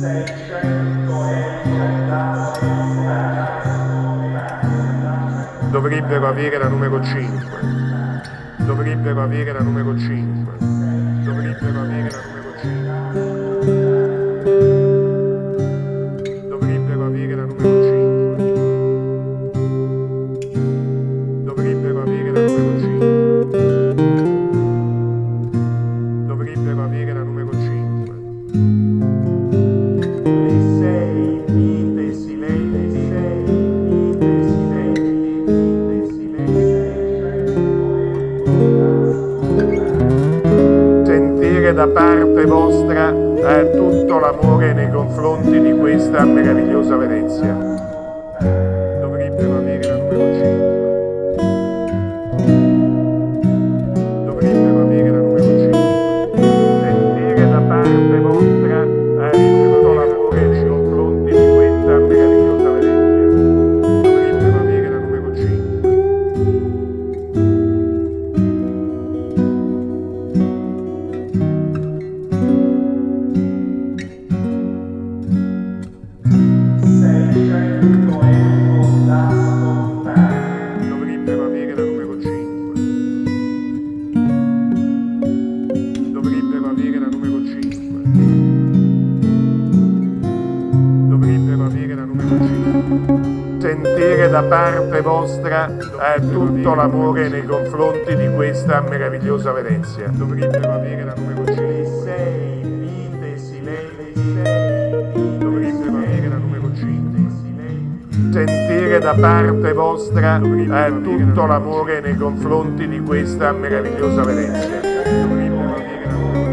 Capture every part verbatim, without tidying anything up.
Dovrebbero avere la numero cinque. Dovrebbero avere la numero cinque. Dovrebbero avere la numero cinque. Dovrebbero avere la numero cinque. Dovrebbero avere la numero cinque. Dovrebbero avere la numero cinque. Le sei vite silenti, sei vite silenti. Sentire da parte vostra eh, tutto l'amore nei confronti di questa meravigliosa Venezia. Dovrebbero avere la numero cinque. Dovrebbero avere la numero cinque. Sentire da parte vostra eh, tutto l'amore nei confronti di questa meravigliosa Venezia. Dovrebbero avere la numero cinque. Dovrebbero avere la numero cinque. Dovrebbero avere la numero cinque. Dovrebbero avere la numero cinque. Sentire da parte vostra eh, tutto l'amore nei confronti di questa meravigliosa Venezia. Dovrebbero avere la numero cinque. Sei vite silenti. Dovrebbero avere la numero cinque. Sentire da parte vostra eh, tutto l'amore nei confronti di questa meravigliosa Venezia. Dovrebbero avere la numero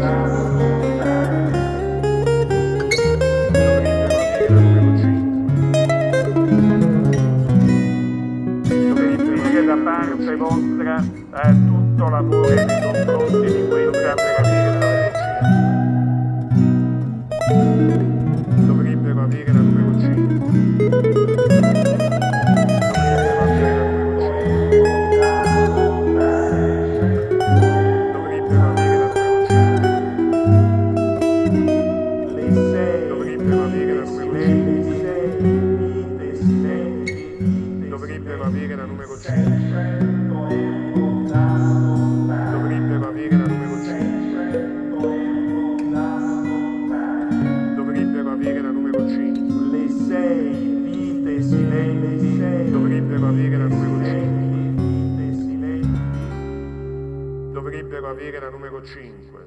Sentire da parte vostra eh, tutto l'amore nei confronti di questa meravigliosa Venezia. Dovrebbero avere la numero cinque. Dovrebbero avere la numero cinque. Dovrebbero avere la numero cinque. Dovrebbero avere la numero cinque. Le sei vite silenti. Dovrebbero avere la numero cinque. Dovrebbero avere la numero cinque.